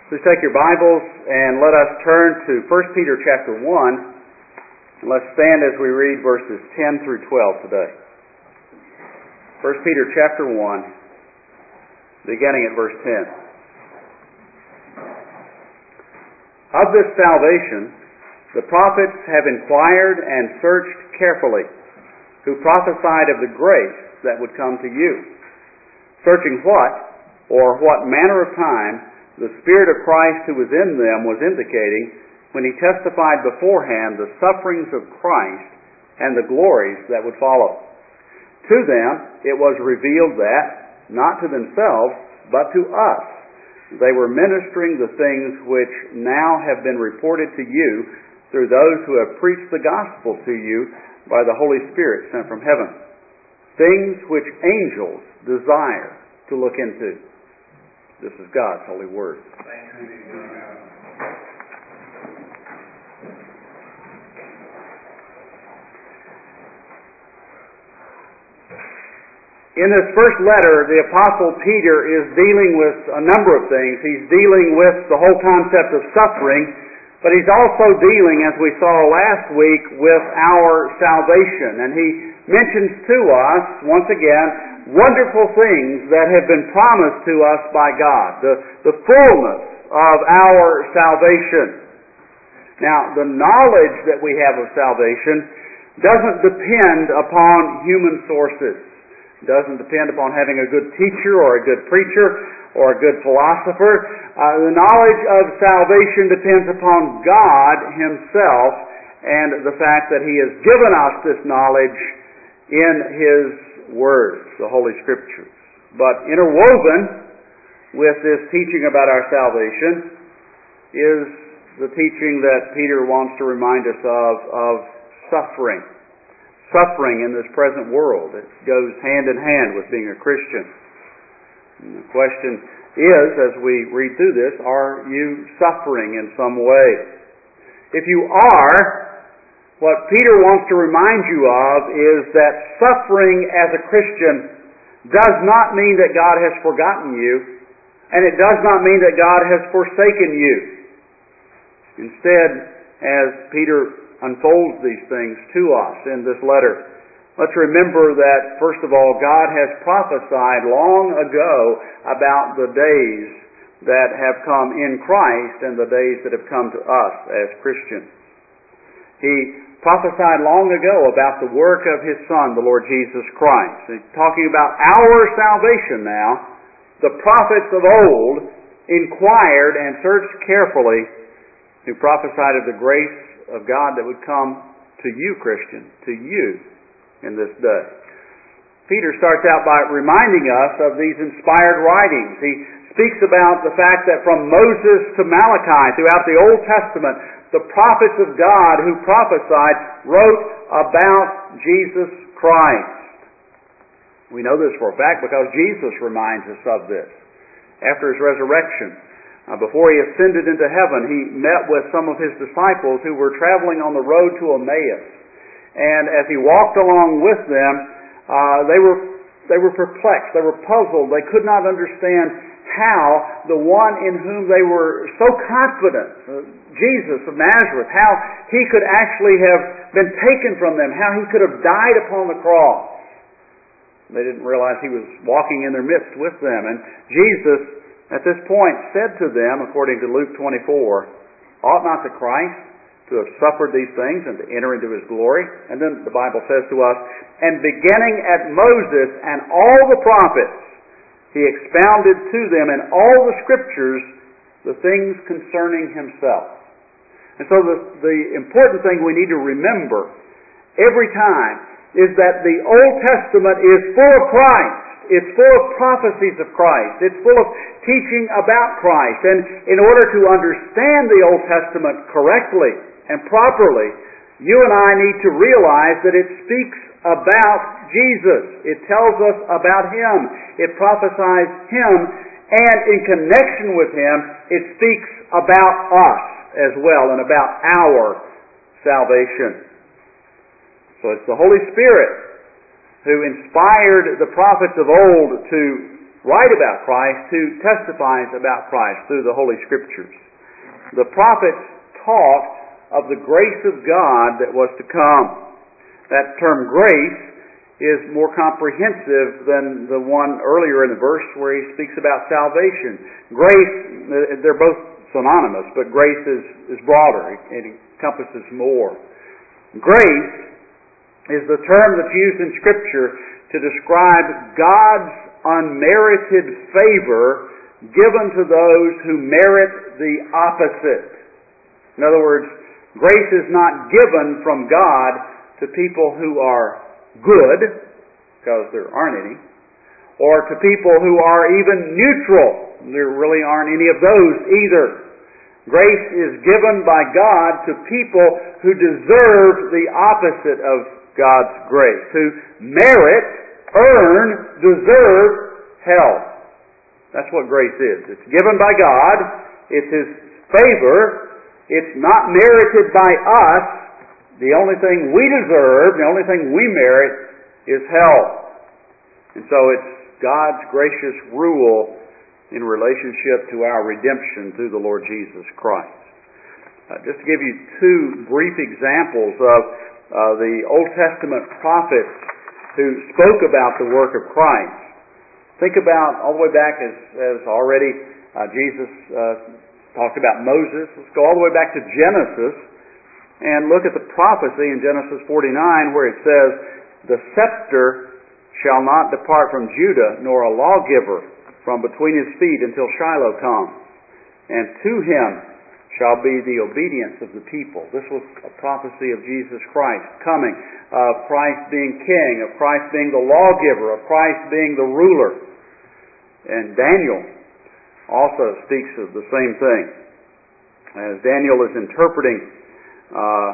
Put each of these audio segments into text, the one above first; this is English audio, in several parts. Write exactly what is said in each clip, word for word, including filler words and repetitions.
Please take your Bibles and let us turn to First Peter chapter one. And let's stand as we read verses ten through twelve today. First Peter chapter one, beginning at verse ten. Of this salvation the prophets have inquired and searched carefully, who prophesied of the grace that would come to you, searching what, or what manner of time, the Spirit of Christ who was in them was indicating when he testified beforehand the sufferings of Christ and the glories that would follow. To them it was revealed that, not to themselves, but to us, they were ministering the things which now have been reported to you through those who have preached the gospel to you by the Holy Spirit sent from heaven, things which angels desire to look into. This is God's holy word. In this first letter, the Apostle Peter is dealing with a number of things. He's dealing with the whole concept of suffering, but he's also dealing, as we saw last week, with our salvation. And he mentions to us, once again, wonderful things that have been promised to us by God, the, the fullness of our salvation. Now, the knowledge that we have of salvation doesn't depend upon human sources. It doesn't depend upon having a good teacher or a good preacher or a good philosopher. Uh, the knowledge of salvation depends upon God Himself and the fact that He has given us this knowledge in His Word, the Holy Scriptures. But interwoven with this teaching about our salvation is the teaching that Peter wants to remind us of, of suffering. Suffering in this present world. It goes hand in hand with being a Christian. And the question is, as we read through this, are you suffering in some way? If you are, what Peter wants to remind you of is that suffering as a Christian does not mean that God has forgotten you, and it does not mean that God has forsaken you. Instead, as Peter unfolds these things to us in this letter, let's remember that, first of all, God has prophesied long ago about the days that have come in Christ and the days that have come to us as Christians. He prophesied long ago about the work of His Son, the Lord Jesus Christ. He's talking about our salvation now. The prophets of old inquired and searched carefully, who prophesied of the grace of God that would come to you, Christian, to you in this day. Peter starts out by reminding us of these inspired writings. He speaks about the fact that from Moses to Malachi, throughout the Old Testament, the prophets of God who prophesied wrote about Jesus Christ. We know this for a fact because Jesus reminds us of this. After His resurrection, uh, before He ascended into heaven, He met with some of His disciples who were traveling on the road to Emmaus. And as He walked along with them, uh, they were they were perplexed, they were puzzled, they could not understand how the one in whom they were so confident, uh, Jesus of Nazareth, how He could actually have been taken from them, how He could have died upon the cross. They didn't realize He was walking in their midst with them. And Jesus, at this point, said to them, according to Luke twenty-four, ought not the Christ to have suffered these things and to enter into His glory? And then the Bible says to us, and beginning at Moses and all the prophets, He expounded to them in all the Scriptures the things concerning Himself. And so the, the important thing we need to remember every time is that the Old Testament is full of Christ. It's full of prophecies of Christ. It's full of teaching about Christ. And in order to understand the Old Testament correctly and properly, you and I need to realize that it speaks about Jesus. It tells us about Him. It prophesies Him, and in connection with Him, it speaks about us as well and about our salvation. So it's the Holy Spirit who inspired the prophets of old to write about Christ, who testifies about Christ through the Holy Scriptures. The prophets taught of the grace of God that was to come. That term grace is more comprehensive than the one earlier in the verse where he speaks about salvation. Grace, they're both synonymous, but grace is, is broader. It encompasses more. Grace is the term that's used in Scripture to describe God's unmerited favor given to those who merit the opposite. In other words, grace is not given from God to people who are good, because there aren't any, or to people who are even neutral. There really aren't any of those either. Grace is given by God to people who deserve the opposite of God's grace, who merit, earn, deserve hell. That's what grace is. It's given by God. It's His favor. It's not merited by us. The only thing we deserve, the only thing we merit, is hell. And so it's God's gracious rule in relationship to our redemption through the Lord Jesus Christ. Uh, just to give you two brief examples of uh, the Old Testament prophets who spoke about the work of Christ. Think about all the way back as, as already uh, Jesus uh, talked about Moses. Let's go all the way back to Genesis and look at the prophecy in Genesis forty-nine where it says, "The scepter shall not depart from Judah, nor a lawgiver from between his feet until Shiloh comes. And to him shall be the obedience of the people." This was a prophecy of Jesus Christ coming, of Christ being king, of Christ being the lawgiver, of Christ being the ruler. And Daniel also speaks of the same thing. As Daniel is interpreting Uh,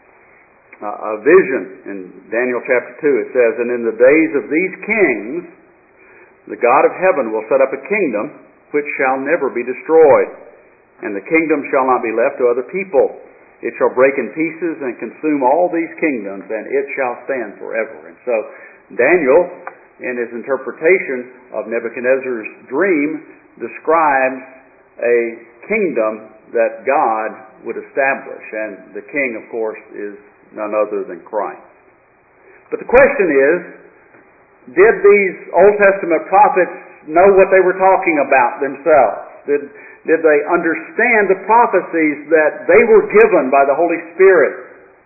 a vision in Daniel chapter two. It says, "And in the days of these kings, the God of heaven will set up a kingdom which shall never be destroyed, and the kingdom shall not be left to other people. It shall break in pieces and consume all these kingdoms, and it shall stand forever." And so Daniel, in his interpretation of Nebuchadnezzar's dream, describes a kingdom that God would establish. And the king, of course, is none other than Christ. But the question is, did these Old Testament prophets know what they were talking about themselves? Did, did they understand the prophecies that they were given by the Holy Spirit?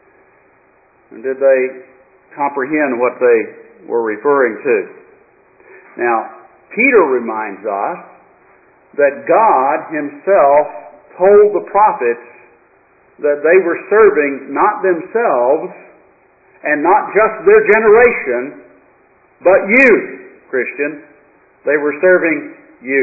And did they comprehend what they were referring to? Now, Peter reminds us that God Himself told the prophets that they were serving not themselves and not just their generation, but you, Christian. They were serving you.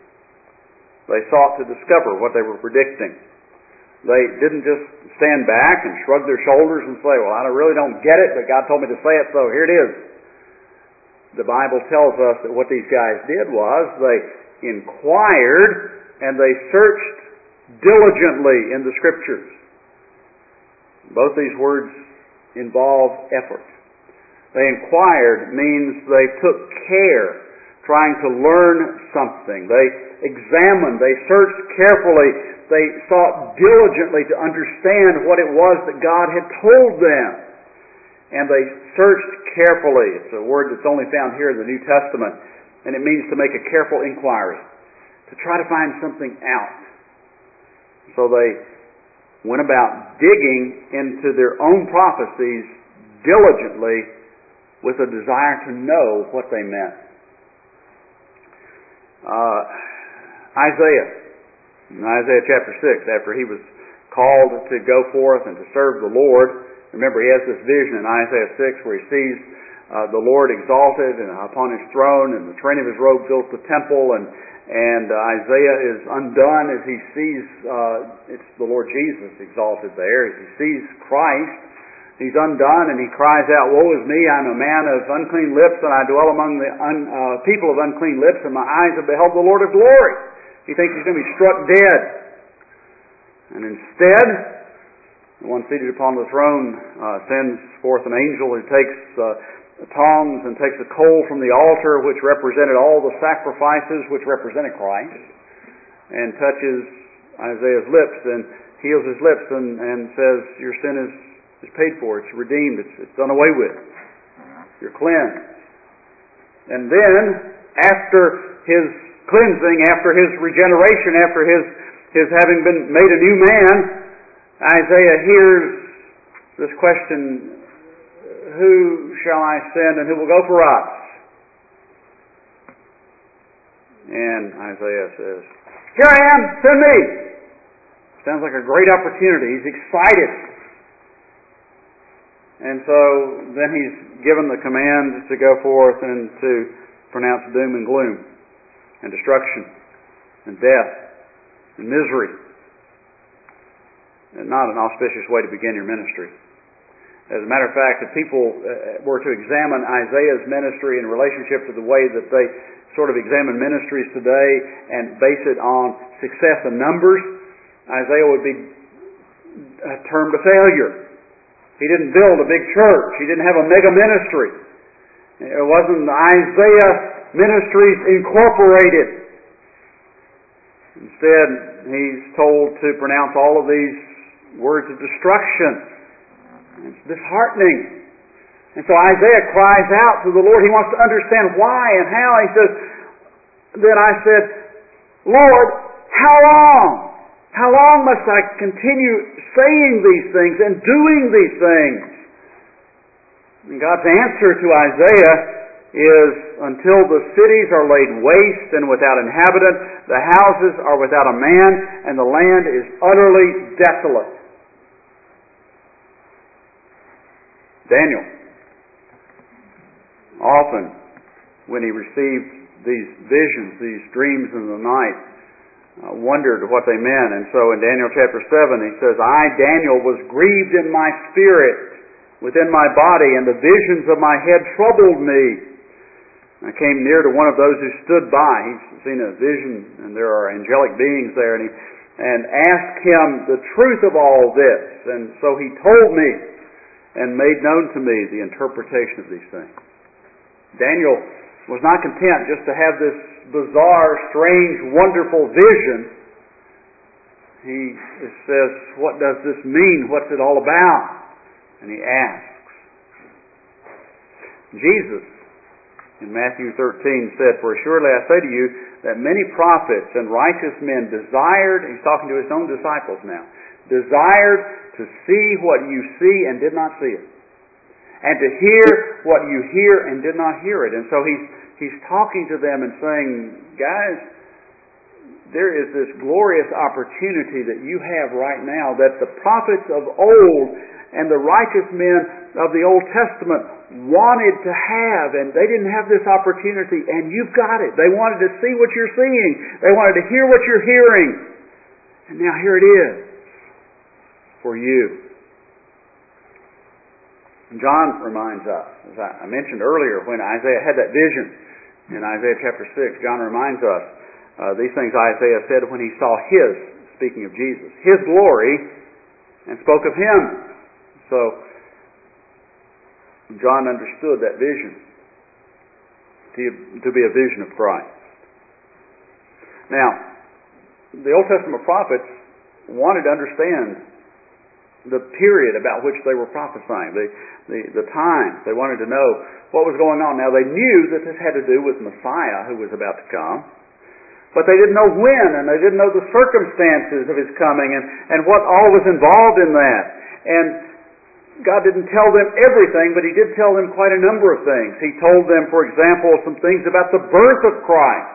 They sought to discover what they were predicting. They didn't just stand back and shrug their shoulders and say, "Well, I really don't get it, but God told me to say it, so here it is." The Bible tells us that what these guys did was they inquired and they searched diligently in the Scriptures. Both these words involve effort. They inquired means they took care, trying to learn something. They examined, they searched carefully, they sought diligently to understand what it was that God had told them. And they searched carefully. It's a word that's only found here in the New Testament, and it means to make a careful inquiry, to try to find something out. So they went about digging into their own prophecies diligently with a desire to know what they meant. Uh, Isaiah, in Isaiah chapter six, after he was called to go forth and to serve the Lord, remember he has this vision in Isaiah six where he sees uh, the Lord exalted and upon His throne, and the train of His robe fills the temple, and And uh, Isaiah is undone as he sees, uh, it's the Lord Jesus exalted there, as he sees Christ. He's undone and he cries out, "Woe is me, I'm a man of unclean lips, and I dwell among the un, uh, people of unclean lips, and my eyes have beheld the Lord of glory." He thinks he's going to be struck dead. And instead, the one seated upon the throne uh, sends forth an angel who takes uh, tongs and takes a coal from the altar, which represented all the sacrifices, which represented Christ, and touches Isaiah's lips and heals his lips and, and says, your sin is, is paid for, it's redeemed, it's, it's done away with, you're cleansed. And then, after his cleansing, after his regeneration, after his, his having been made a new man, Isaiah hears this question, who shall I send and who will go for us? And Isaiah says, here I am, send me. Sounds like a great opportunity. He's excited. And so then he's given the command to go forth and to pronounce doom and gloom and destruction and death and misery. And not an auspicious way to begin your ministry. As a matter of fact, if people were to examine Isaiah's ministry in relationship to the way that they sort of examine ministries today and base it on success and numbers, Isaiah would be termed a failure. He didn't build a big church. He didn't have a mega ministry. It wasn't Isaiah Ministries Incorporated. Instead, he's told to pronounce all of these words of destruction. It's disheartening. And so Isaiah cries out to the Lord. He wants to understand why and how. He says, then I said, Lord, how long? How long must I continue saying these things and doing these things? And God's answer to Isaiah is, until the cities are laid waste and without inhabitant, the houses are without a man, and the land is utterly desolate. Daniel, often when he received these visions, these dreams in the night, uh, wondered what they meant. And so in Daniel chapter seven, he says, I, Daniel, was grieved in my spirit within my body, and the visions of my head troubled me. I came near to one of those who stood by. He's seen a vision, and there are angelic beings there, and he and asked him the truth of all this. And so he told me and made known to me the interpretation of these things. Daniel was not content just to have this bizarre, strange, wonderful vision. He says, what does this mean? What's it all about? And he asks. Jesus, in Matthew thirteen, said, for assuredly I say to you that many prophets and righteous men desired, he's talking to his own disciples now, desired to see what you see and did not see it, and to hear what you hear and did not hear it. And so he's he's talking to them and saying, guys, there is this glorious opportunity that you have right now that the prophets of old and the righteous men of the Old Testament wanted to have, and they didn't have this opportunity, and you've got it. They wanted to see what you're seeing. They wanted to hear what you're hearing. And now here it is for you. John reminds us, as I mentioned earlier, when Isaiah had that vision in Isaiah chapter six, John reminds us uh, these things Isaiah said when he saw his, speaking of Jesus, his glory, and spoke of him. So John understood that vision to, to be a vision of Christ. Now, the Old Testament prophets wanted to understand the period about which they were prophesying, the, the, the time. They wanted to know what was going on. Now, they knew that this had to do with Messiah who was about to come, but they didn't know when, and they didn't know the circumstances of his coming and, and what all was involved in that. And God didn't tell them everything, but he did tell them quite a number of things. He told them, for example, some things about the birth of Christ.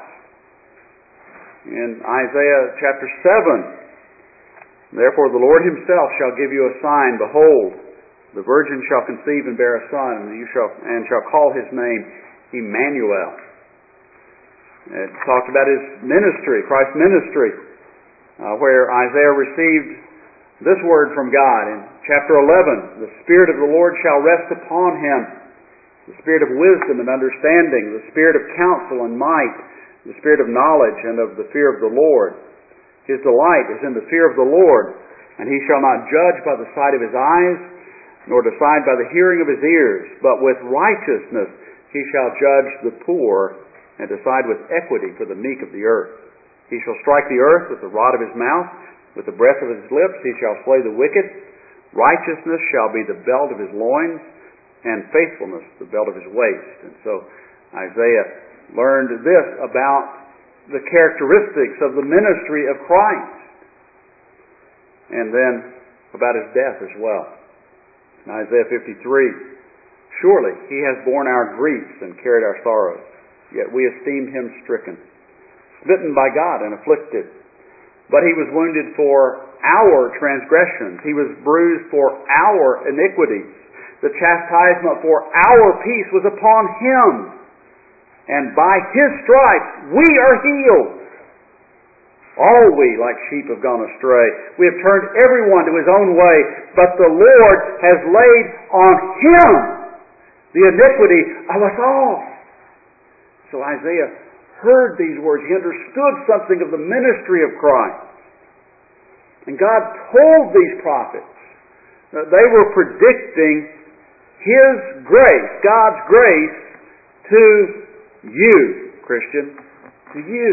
In Isaiah chapter seven, therefore the Lord himself shall give you a sign. Behold, the virgin shall conceive and bear a son, and you shall and shall call his name Emmanuel. It talked about his ministry, Christ's ministry, uh, where Isaiah received this word from God in chapter eleven. The Spirit of the Lord shall rest upon him, the Spirit of wisdom and understanding, the Spirit of counsel and might, the Spirit of knowledge and of the fear of the Lord. His delight is in the fear of the Lord, and he shall not judge by the sight of his eyes, nor decide by the hearing of his ears, but with righteousness he shall judge the poor, and decide with equity for the meek of the earth. He shall strike the earth with the rod of his mouth, with the breath of his lips he shall slay the wicked. Righteousness shall be the belt of his loins, and faithfulness the belt of his waist. And so Isaiah learned this about the characteristics of the ministry of Christ, and then about his death as well. In Isaiah fifty-three, surely he has borne our griefs and carried our sorrows, yet we esteemed him stricken, smitten by God and afflicted. But he was wounded for our transgressions. He was bruised for our iniquities. The chastisement for our peace was upon him, and by his stripes we are healed. All we like sheep have gone astray. We have turned everyone to his own way, but the Lord has laid on him the iniquity of us all. So Isaiah heard these words. He understood something of the ministry of Christ. And God told these prophets that they were predicting his grace, God's grace, to you, Christian, to you.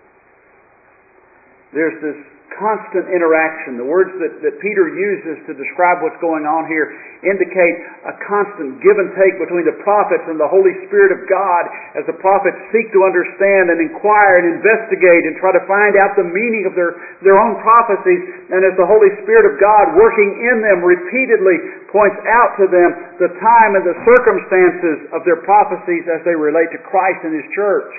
There's this constant interaction. The words that, that Peter uses to describe what's going on here indicate a constant give and take between the prophets and the Holy Spirit of God as the prophets seek to understand and inquire and investigate and try to find out the meaning of their, their own prophecies, and as the Holy Spirit of God working in them repeatedly points out to them the time and the circumstances of their prophecies as they relate to Christ and His church.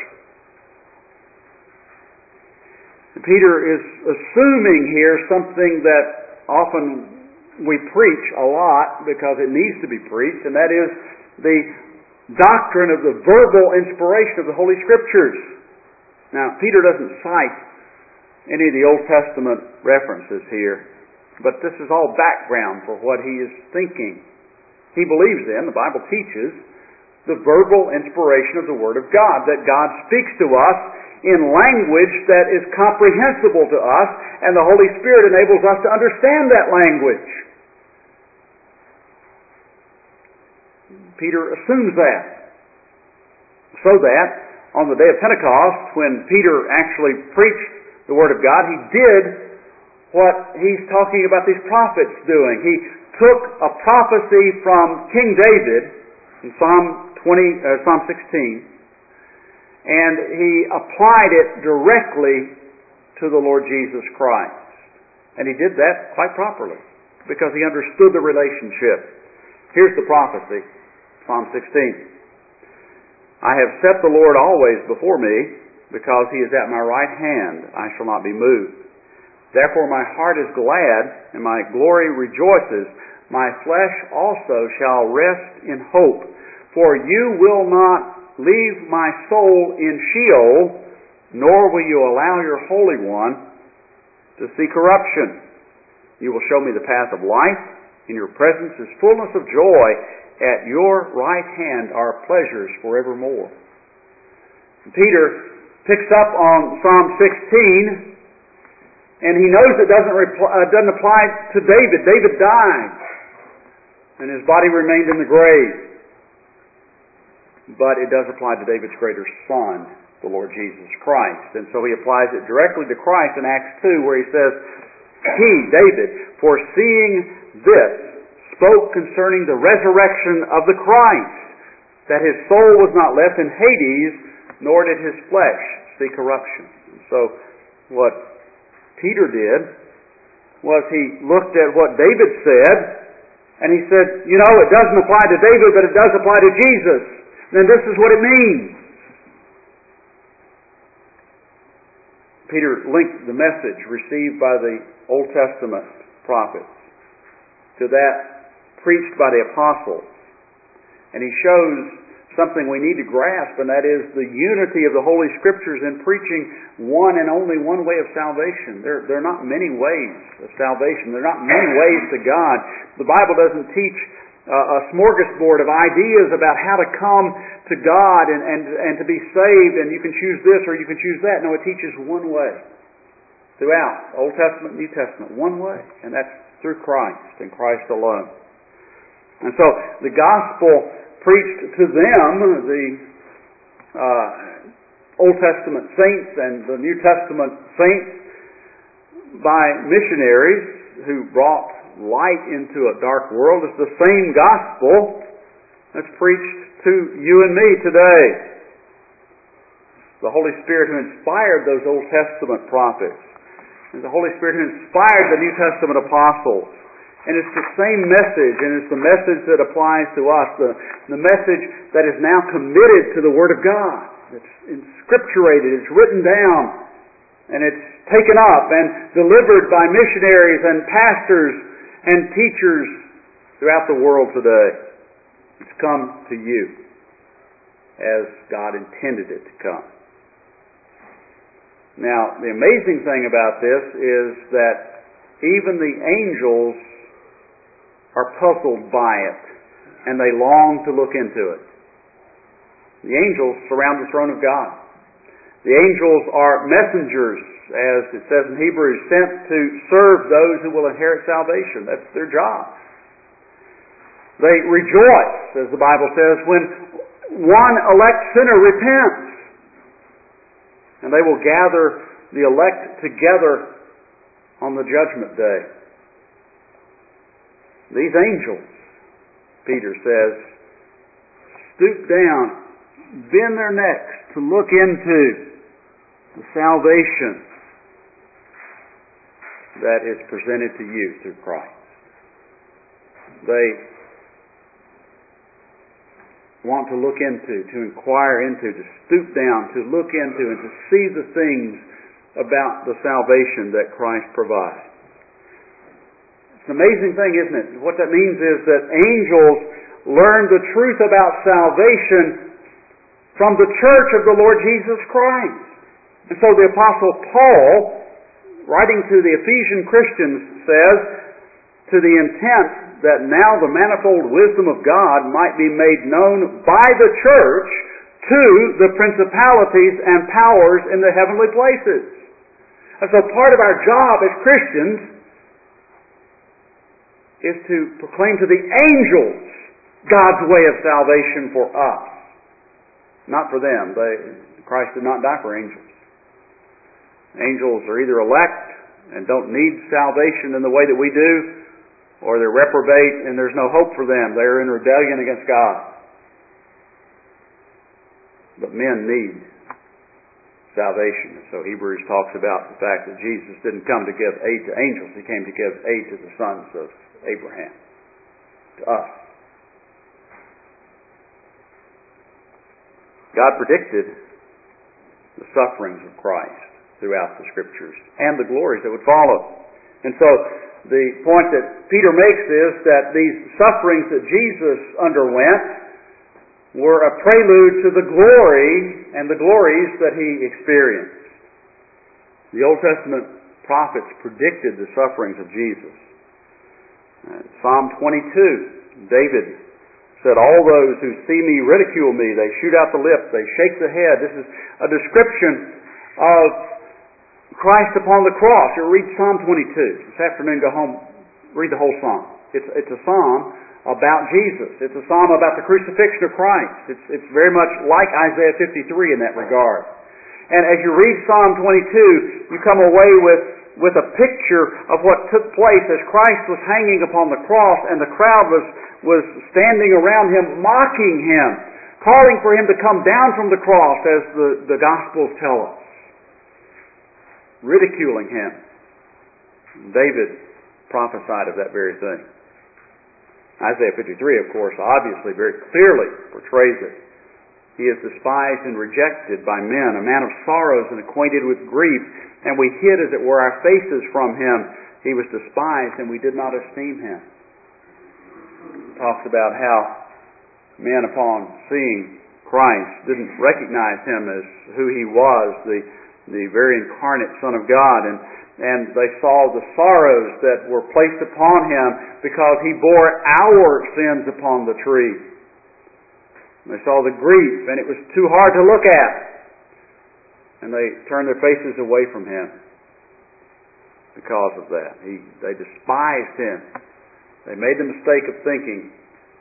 Peter is assuming here something that often we preach a lot because it needs to be preached, and that is the doctrine of the verbal inspiration of the Holy Scriptures. Now, Peter doesn't cite any of the Old Testament references here, but this is all background for what he is thinking. He believes in, the Bible teaches, the verbal inspiration of the Word of God, that God speaks to us in language that is comprehensible to us, and the Holy Spirit enables us to understand that language. Peter assumes that. So that on the day of Pentecost, when Peter actually preached the Word of God, he did what he's talking about these prophets doing. He took a prophecy from King David in Psalm twenty, uh, Psalm sixteen, and he applied it directly to the Lord Jesus Christ. And he did that quite properly because he understood the relationship. Here's the prophecy, Psalm sixteen. I have set the Lord always before me, because he is at my right hand, I shall not be moved. Therefore my heart is glad, and my glory rejoices. My flesh also shall rest in hope. For you will not leave my soul in Sheol, nor will you allow your Holy One to see corruption. You will show me the path of life. In your presence is fullness of joy. At your right hand are pleasures forevermore. Peter picks up on Psalm sixteen, and he knows it doesn't, reply, uh, doesn't apply to David. David died, and his body remained in the grave. But it does apply to David's greater son, the Lord Jesus Christ. And so he applies it directly to Christ in Acts two, where he says, He, David, foreseeing this, spoke concerning the resurrection of the Christ, that his soul was not left in Hades, nor did his flesh see corruption. And so what Peter did was he looked at what David said, and he said, you know, it doesn't apply to David, but it does apply to Jesus. Then this is what it means. Peter linked the message received by the Old Testament prophets to that preached by the apostles. And he shows something we need to grasp, and that is the unity of the Holy Scriptures in preaching one and only one way of salvation. There, there are not many ways of salvation. There are not many ways to God. The Bible doesn't teach uh, a smorgasbord of ideas about how to come to God and, and, and to be saved, and you can choose this or you can choose that. No, it teaches one way. Throughout Old Testament, New Testament, one way, and that's through Christ and Christ alone. And so the gospel preached to them, the uh, Old Testament saints and the New Testament saints, by missionaries who brought light into a dark world, is the same gospel that's preached to you and me today. The Holy Spirit who inspired those Old Testament prophets, and the Holy Spirit who inspired the New Testament apostles. And it's the same message, and it's the message that applies to us, the, the message that is now committed to the Word of God. It's inscripturated, it's written down, and it's taken up and delivered by missionaries and pastors and teachers throughout the world today. It's come to you as God intended it to come. Now, the amazing thing about this is that even the angels are puzzled by it, and they long to look into it. The angels surround the throne of God. The angels are messengers, as it says in Hebrews, sent to serve those who will inherit salvation. That's their job. They rejoice, as the Bible says, when one elect sinner repents. And they will gather the elect together on the judgment day. These angels, Peter says, stoop down, bend their necks to look into the salvation that is presented to you through Christ. They want to look into, to inquire into, to stoop down, to look into, and to see the things about the salvation that Christ provides. It's an amazing thing, isn't it? What that means is that angels learn the truth about salvation from the church of the Lord Jesus Christ. And so the Apostle Paul, writing to the Ephesian Christians, says, to the intent that now the manifold wisdom of God might be made known by the church to the principalities and powers in the heavenly places. And so part of our job as Christians is to proclaim to the angels God's way of salvation for us. Not for them. They, Christ did not die for angels. Angels are either elect and don't need salvation in the way that we do, or they're reprobate and there's no hope for them. They're in rebellion against God. But men need salvation. So Hebrews talks about the fact that Jesus didn't come to give aid to angels. He came to give aid to the sons of Abraham, to us. God predicted the sufferings of Christ throughout the Scriptures and the glories that would follow. And so the point that Peter makes is that these sufferings that Jesus underwent were a prelude to the glory and the glories that He experienced. The Old Testament prophets predicted the sufferings of Jesus. Uh, Psalm twenty-two, David said, "All those who see me ridicule me. They shoot out the lip. They shake the head." This is a description of Christ upon the cross. You read Psalm twenty-two. This afternoon, go home, read the whole psalm. It's, it's a psalm about Jesus. It's a psalm about the crucifixion of Christ. It's, it's very much like Isaiah fifty-three in that regard. And as you read Psalm twenty-two, you come away with, with a picture of what took place as Christ was hanging upon the cross and the crowd was, was standing around Him, mocking Him, calling for Him to come down from the cross, as the, the Gospels tell us, ridiculing Him. David prophesied of that very thing. Isaiah fifty-three, of course, obviously very clearly portrays it. He is despised and rejected by men, a man of sorrows and acquainted with grief, and we hid, as it were, our faces from Him. He was despised, and we did not esteem Him. It talks about how men, upon seeing Christ, didn't recognize Him as who He was, the, the very incarnate Son of God, and, and they saw the sorrows that were placed upon Him because He bore our sins upon the tree. They saw the grief, and it was too hard to look at. And they turned their faces away from Him because of that. He, they despised Him. They made the mistake of thinking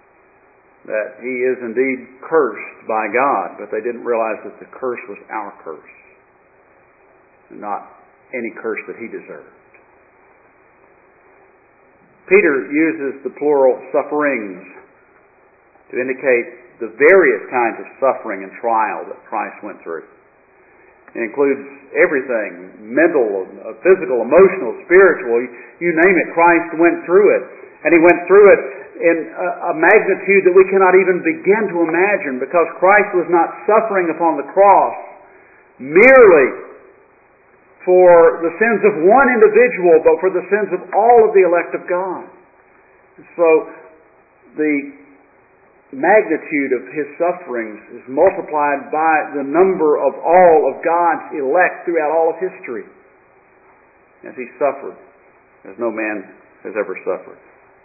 that he is indeed cursed by God, but they didn't realize that the curse was our curse, and not any curse that he deserved. Peter uses the plural sufferings to indicate the various kinds of suffering and trial that Christ went through. It includes everything, mental, physical, emotional, spiritual, you name it, Christ went through it. And he went through it in a magnitude that we cannot even begin to imagine, because Christ was not suffering upon the cross merely for the sins of one individual, but for the sins of all of the elect of God. So the magnitude of his sufferings is multiplied by the number of all of God's elect throughout all of history, as he suffered as no man has ever suffered.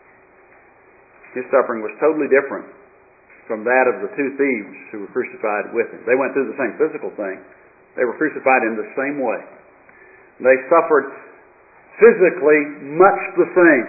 His suffering was totally different from that of the two thieves who were crucified with him. They went through the same physical thing. They were crucified in the same way. They suffered physically much the same.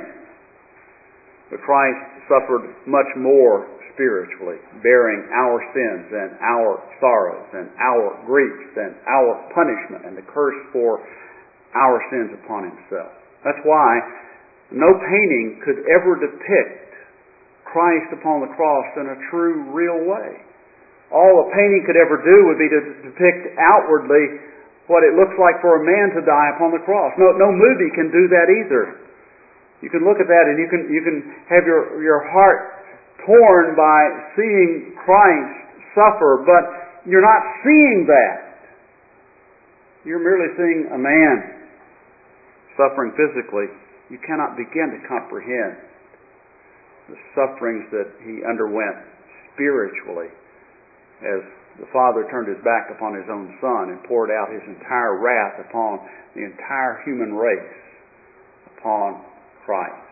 But Christ suffered much more spiritually, bearing our sins and our sorrows and our griefs and our punishment and the curse for our sins upon himself. That's why no painting could ever depict Christ upon the cross in a true, real way. All a painting could ever do would be to depict outwardly what it looks like for a man to die upon the cross. No, no movie can do that either. You can look at that and you can you can have your, your heart torn by seeing Christ suffer, but you're not seeing that. You're merely seeing a man suffering physically. You cannot begin to comprehend the sufferings that he underwent spiritually as the Father turned his back upon his own Son and poured out his entire wrath upon the entire human race, upon Christ.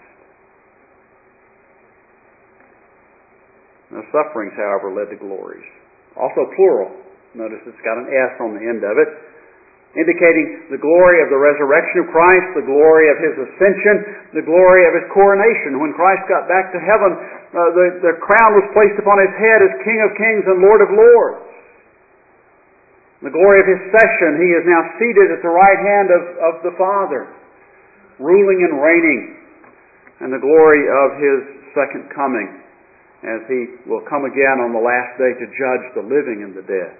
Now, sufferings, however, led to glories. Also plural. Notice it's got an S on the end of it, indicating the glory of the resurrection of Christ, the glory of his ascension, the glory of his coronation. When Christ got back to heaven, uh, the, the crown was placed upon his head as King of Kings and Lord of Lords. The glory of his session, he is now seated at the right hand of, of the Father, ruling and reigning. And the glory of his second coming, as he will come again on the last day to judge the living and the dead.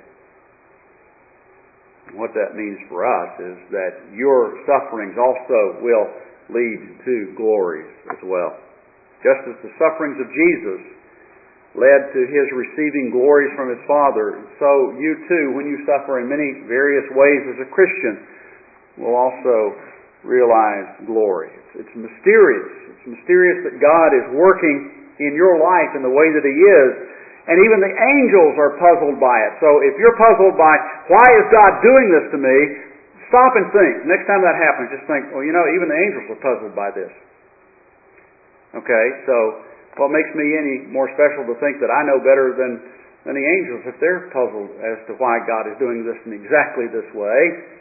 And what that means for us is that your sufferings also will lead to glories as well. Just as the sufferings of Jesus led to his receiving glories from his Father, so you too, when you suffer in many various ways as a Christian, will also realize glory. It's, it's mysterious. It's mysterious that God is working in your life in the way that he is, and even the angels are puzzled by it. So if you're puzzled by, why is God doing this to me, stop and think. Next time that happens, just think, well, you know, even the angels are puzzled by this. Okay, so what makes me any more special to think that I know better than, than the angels if they're puzzled as to why God is doing this in exactly this way?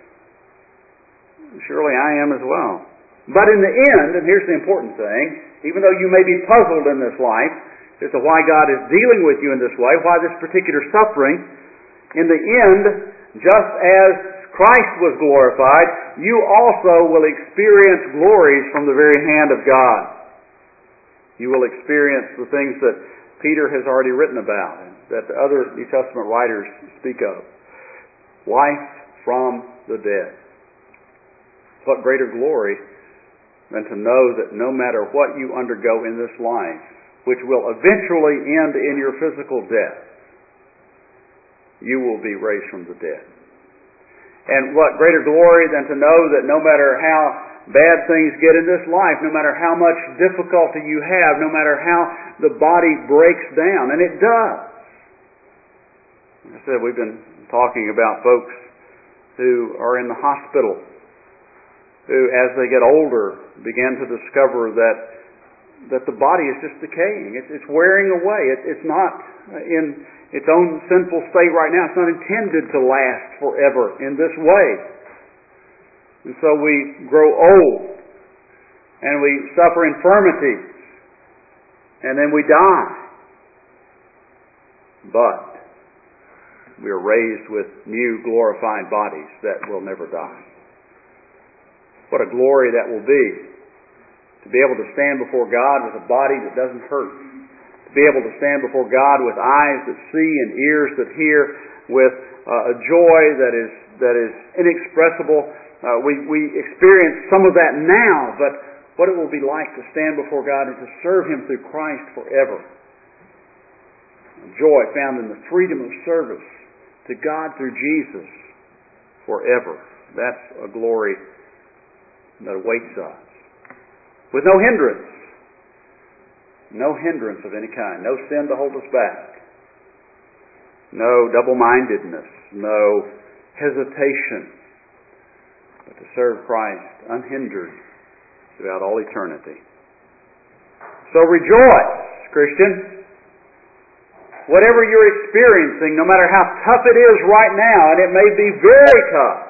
Surely I am as well. But in the end, and here's the important thing, even though you may be puzzled in this life as to why God is dealing with you in this way, why this particular suffering, in the end, just as Christ was glorified, you also will experience glories from the very hand of God. You will experience the things that Peter has already written about and that the other New Testament writers speak of. Life from the dead. What greater glory than to know that no matter what you undergo in this life, which will eventually end in your physical death, you will be raised from the dead. And what greater glory than to know that no matter how bad things get in this life, no matter how much difficulty you have, no matter how the body breaks down, and it does. Like I said, we've been talking about folks who are in the hospital, who, as they get older, begin to discover that that the body is just decaying. It's, it's wearing away. It, it's not in its own sinful state right now. It's not intended to last forever in this way. And so we grow old, and we suffer infirmities, and then we die. but we are raised with new glorified bodies that will never die. What a glory that will be, to be able to stand before God with a body that doesn't hurt, to be able to stand before God with eyes that see and ears that hear, with uh, a joy that is that is inexpressible. Uh, we, we experience some of that now, but what it will be like to stand before God and to serve Him through Christ forever. A joy found in the freedom of service to God through Jesus forever. That's a glory that awaits us. With no hindrance. No hindrance of any kind. No sin to hold us back. No double-mindedness. No hesitation. But to serve Christ unhindered throughout all eternity. So rejoice, Christian. Whatever you're experiencing, no matter how tough it is right now, and it may be very tough,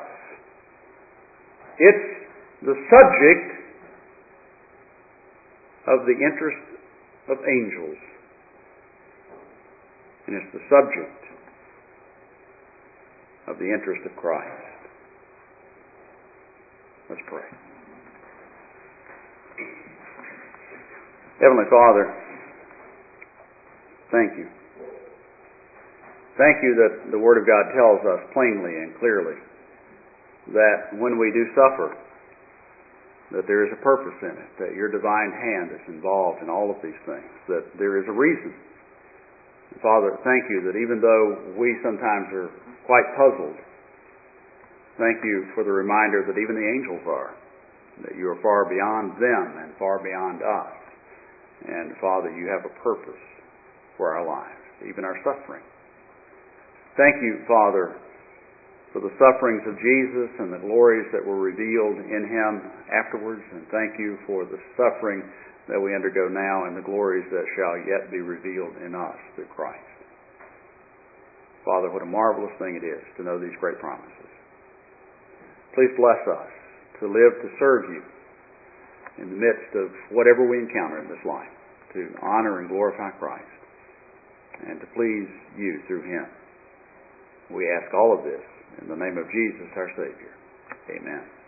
it's the subject of the interest of angels. And it's the subject of the interest of Christ. Let's pray. Heavenly Father, thank you. Thank you that the Word of God tells us plainly and clearly that when we do suffer, that there is a purpose in it, that your divine hand is involved in all of these things, that there is a reason. Father, thank you that even though we sometimes are quite puzzled, thank you for the reminder that even the angels are, that you are far beyond them and far beyond us. And Father, you have a purpose for our lives, even our suffering. Thank you, Father, for the sufferings of Jesus and the glories that were revealed in Him afterwards. And thank you for the suffering that we undergo now and the glories that shall yet be revealed in us through Christ. Father, what a marvelous thing it is to know these great promises. Please bless us to live to serve you in the midst of whatever we encounter in this life, to honor and glorify Christ, and to please you through Him. We ask all of this in the name of Jesus, our Savior. Amen.